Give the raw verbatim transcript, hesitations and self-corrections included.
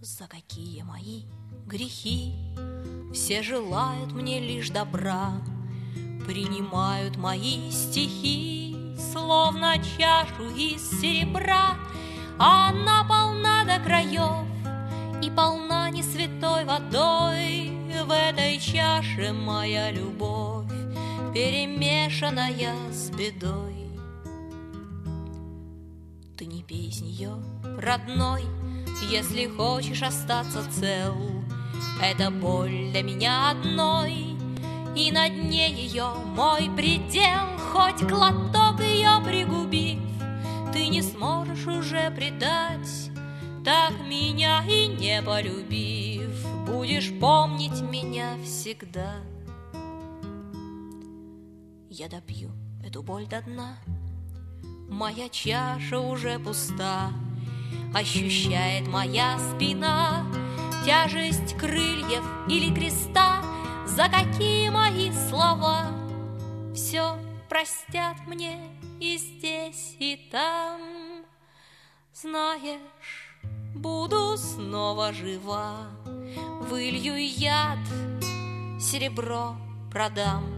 За какие мои грехи все желают мне лишь добра, принимают мои стихи, словно чашу из серебра. Она полна до краев и полна не святой водой. В этой чаше моя любовь, перемешанная с бедой. Ты не пей из нее, родной, если хочешь остаться цел. Это боль для меня одной, и на дне ее мой предел. Хоть глоток ее пригубив, ты не сможешь уже предать, так меня и не полюбив, будешь помнить меня всегда. Я допью эту боль до дна, моя чаша уже пуста. Ощущает моя спина тяжесть крыльев или креста. За какие мои слова все простят мне и здесь, и там. Знаешь, буду снова жива, вылью яд, серебро продам.